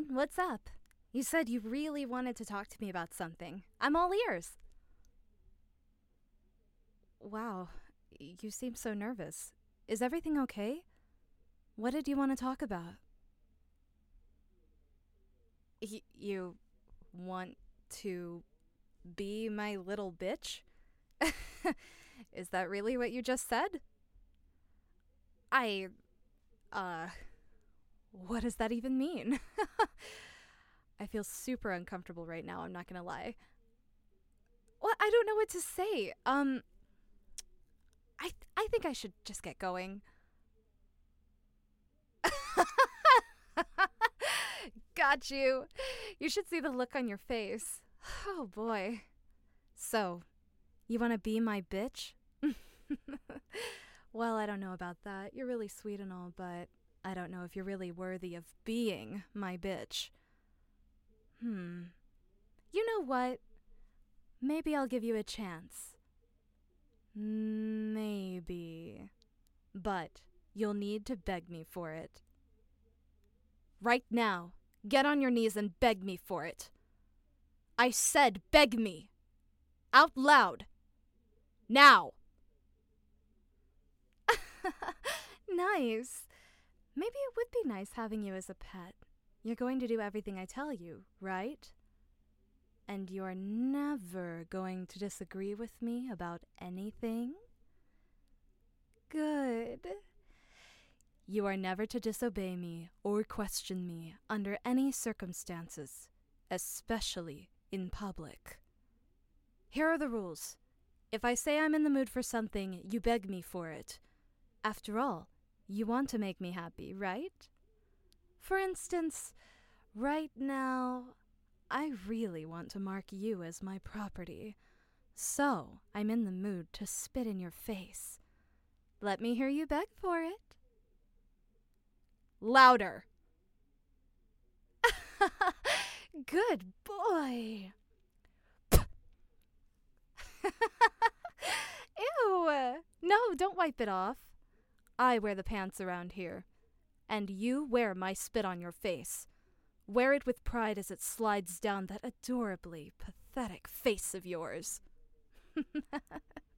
on, what's up? You said you really wanted to talk to me about something. I'm all ears. Wow, you seem so nervous. Is everything okay? What did you want to talk about? You want to be my little bitch? Is that really what you just said? What does that even mean? I feel super uncomfortable right now, I'm not gonna lie. Well, I don't know what to say. I think I should just get going. Got you. You should see the look on your face. Oh boy. So, you wanna be my bitch? Well, I don't know about that. You're really sweet and all, but I don't know if you're really worthy of being my bitch. You know what? Maybe I'll give you a chance. Maybe. But you'll need to beg me for it. Right now, get on your knees and beg me for it. I said beg me. Out loud. Now. Nice. Maybe it would be nice having you as a pet. You're going to do everything I tell you, right? And you're never going to disagree with me about anything? Good. You are never to disobey me or question me under any circumstances, especially in public. Here are the rules. If I say I'm in the mood for something, you beg me for it. After all, you want to make me happy, right? For instance, right now, I really want to mark you as my property. So, I'm in the mood to spit in your face. Let me hear you beg for it. Louder. Good boy. Ew. No, don't wipe it off. I wear the pants around here. And you wear my spit on your face. Wear it with pride as it slides down that adorably pathetic face of yours.